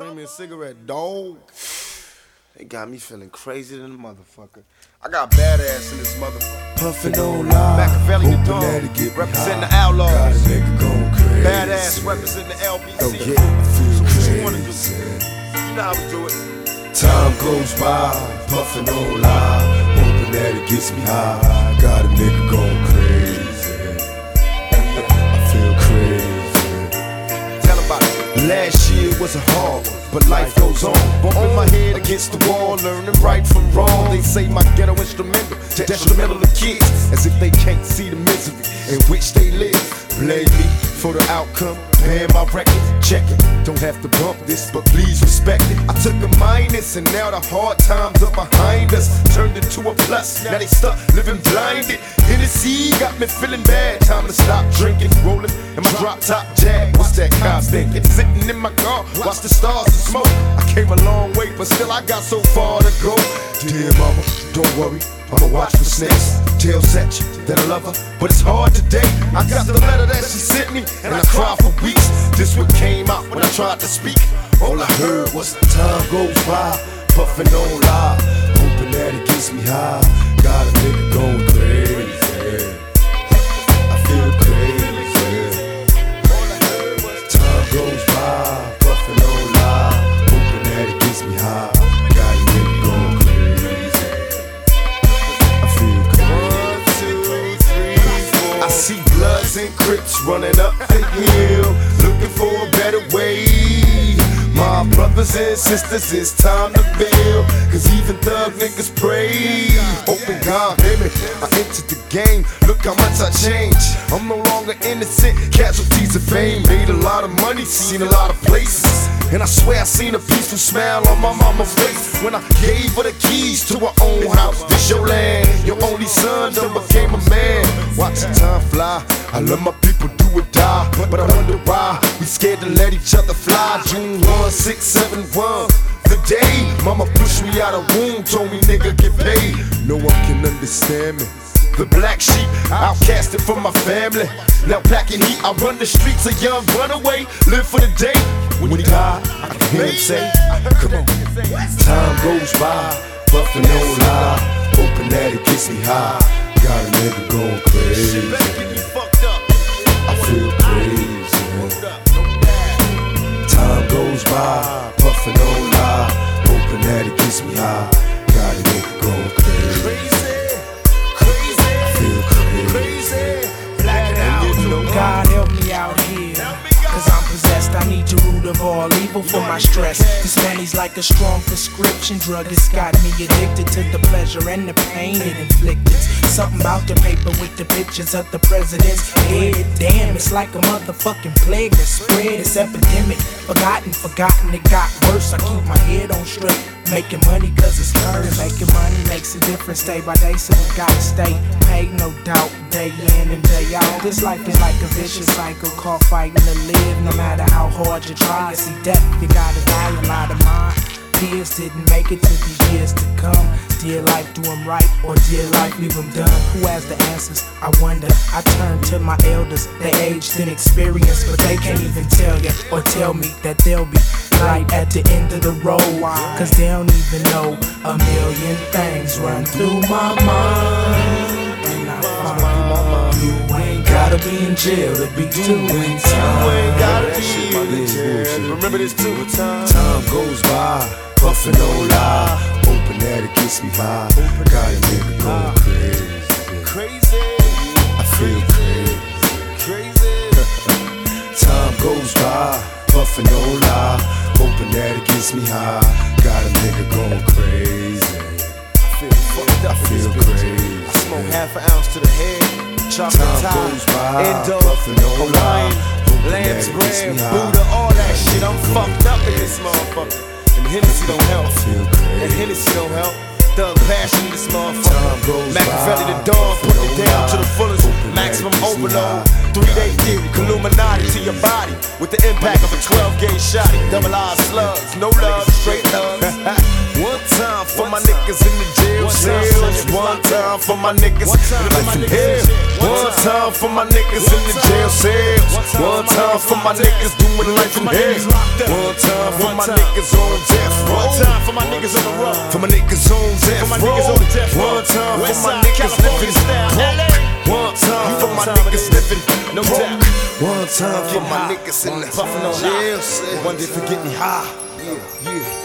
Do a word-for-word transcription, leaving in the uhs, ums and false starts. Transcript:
Bring me a cigarette, dog. They got me feeling crazy than a motherfucker. I got badass in this motherfucker. Puffin' on live, Machiavelli the dog, representing the outlaws. Got a nigga going crazy. Badass representing the L B C. Oh yeah, I feel so crazy. What you wanna do? You know how we do it. Time goes by, puffin' on live, hoping that it gets me high. Got a nigga going crazy. I feel crazy. Tell about it. Last year was a hard one, but life goes on. Bumping my head against the wall, learning right from wrong. They say my ghetto instrumental, detrimental to kids, as if they can't see the misery in which they live. Blame me for the outcome, paying my record, check it. Don't have to bump this, but please respect it. I took a minus and now the hard times are behind us. Turned into a plus, now they stuck living blinded. Hennessy got me feeling bad, time to stop drinking. Rolling in my drop top Jag, what's that cop thinking? Sitting in my car, watch the stars and smoke. I came a long way, but still I got so far to go. Dear mama, don't worry, I'ma watch for snakes. Tell Satch that I love her, but it's hard today. I got the letter that she sent me, and I cried for weeks. This what came out when I tried to speak. All I heard was time goes by, puffin' on live, hoping that it gets me high. Got a nigga going crazy. I feel crazy. All I heard was time goes by, puffin' on live, hoping that it gets me high. Got a nigga going crazy. I feel crazy. one, two, three, four. I see Bloods and Crips running up the hill, looking for a better way. My brothers and sisters, it's time to build, cause even thug niggas pray. Open God, baby, I entered the game, look how much I changed. I'm no longer innocent, casualties of fame. Made a lot of money, seen a lot of places, and I swear I seen a peaceful smile on my mama's face when I gave her the keys to her own house. This your land, your only son done became a man. Watching time fly, I love my people do or die, but I wonder why we scared to let each other fly. June one, six, seven, one, the day mama pushed me out of womb, told me nigga get paid. No one can understand me. The black sheep, outcasted from my family. Now packing heat, I run the streets, a young runaway, live for the day. When he died, I can hear him say, come on. Time goes by, puffin' on live, hoping that it gets me high. Got a nigga going crazy. I feel crazy. Time goes by, puffin' on live, hoping that it gets me high. Got a nigga going crazy. I feel crazy. Black out. God help me out here, cause I'm possessed. I need the root of all evil for my stress. This money's like a strong prescription drug. It's got me addicted to the pleasure and the pain it inflicted. Something about the paper with the pictures of the president's head. Damn, it's like a motherfucking plague that spread. It's epidemic, forgotten, forgotten, it got worse. I keep my head on straight, making money cause it's hurting. Making money makes a difference day by day, so we gotta stay paid, no doubt, day in and day out. This life is like a vicious cycle, called fighting to live. No matter how hard you try, see death, you gotta die. A lot of mine peers didn't make it to the years to come. Dear life, do them right, or dear life, leave them done. Who has the answers? I wonder. I turn to my elders, they aged in experience, but they can't even tell you or tell me that they'll be light at the end of the road, cause they don't even know a million things run through my mind. And I find you ain't gotta be in jail to be doing time. You ain't gotta be in jail. Remember this too. Time goes by, puffin' on live, hoping that it gets me by. Got a nigga going crazy. Crazy. I feel crazy. Crazy. Time goes by, puffin' on live, hoping that it gets me high. Got a nigga going crazy. I feel fucked up. I feel crazy. I smoke half an ounce to the head. Chocolate Time tie, goes by, Indo, puffin' on Hawaiian, live, hoping that lamb's it gets bread, me high. Buddha, all that shit. I'm fucked up in this motherfucker. And Hennessy don't help. I feel And crazy. Hennessy don't help. Thug passion in this Time motherfucker. goes Machiavelli by, the dawn, put it puffin' down on to the live, fullest. hoping that Maximum it gets me overload. high. Three day theory, Illuminati to your body. With the impact of a twelve gauge shot. Double R slugs, no love, straight love. One time for my niggas in the jail cells. One time for my niggas in life in hell. One time for my niggas in the jail cells. One time for my niggas doing life in hell. One time for my niggas on death row. One time for my niggas on the road. For my niggas on death row. One time for my niggas living broke. One time for my niggas living no broke. doubt. One time for my niggas in the Puffin' on jail lock. cell. One day forget me high. Yeah, yeah.